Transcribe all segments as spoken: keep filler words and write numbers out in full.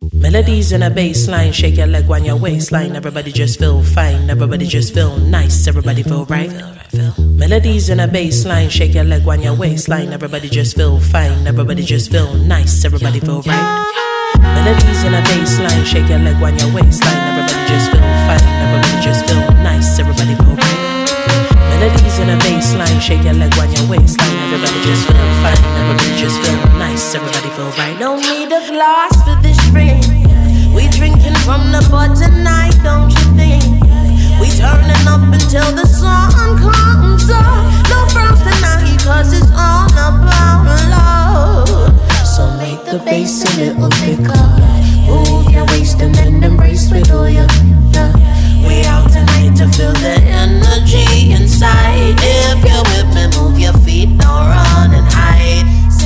Melodies in a bass line, shake your leg on your waistline. Everybody just feel fine, everybody just feel nice, everybody feel right. Melodies in a bass line, shake your leg on your waistline. Everybody just feel fine, everybody just feel nice, everybody feel right. Melodies in a bass line, shake your leg on your waistline. Everybody just feel fine, everybody just feel nice, everybody feel right. Melodies in a bass line, shake your leg on your waistline. Everybody just feel fine, everybody just feel nice, everybody feel right. Don't need a glass for this drink. We drinking from the pot tonight, don't you think? We turning up until the sun comes up. No frowns tonight, cause it's all about love. So make the bass a little thicker. Move your waist and then embrace with all your love. We out tonight to feel the energy inside. If you're with me, move your feet, don't run and hide.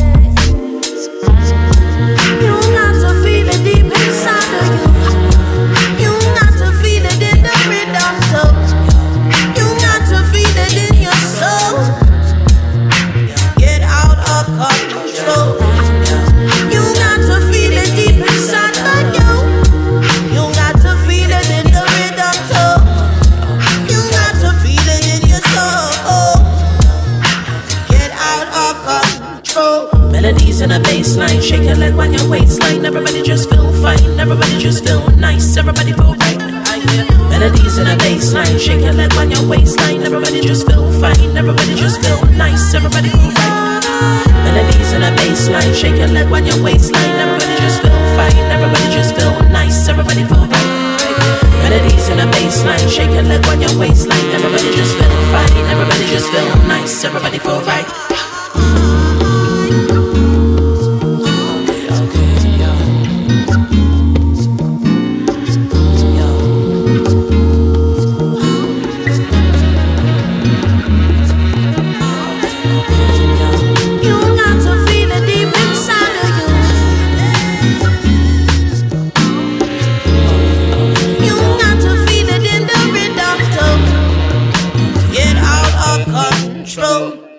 You got to feel it deep inside of you. You got to feel it in the rhythm too. You got to feel it in your soul. Get out of control. You got to feel it deep inside of you. You got to feel it in the rhythm too. You got to feel it in your soul. Get out of control. Melodies in a bass line, shake your leg on your waistline. Everybody just feel fine, everybody just feel nice, everybody feel right. Melodies in a bass line, shake your leg on your waistline. Everybody just feel fine, everybody just feel nice, everybody feel right. Melodies in a bass line, shake your leg on your waistline. Everybody just feel fine, everybody just feel nice, everybody feel right. Melodies in a bass line, shake your leg on your waistline. Everybody just feel fine, everybody just feel nice, everybody feel right. Get out of control.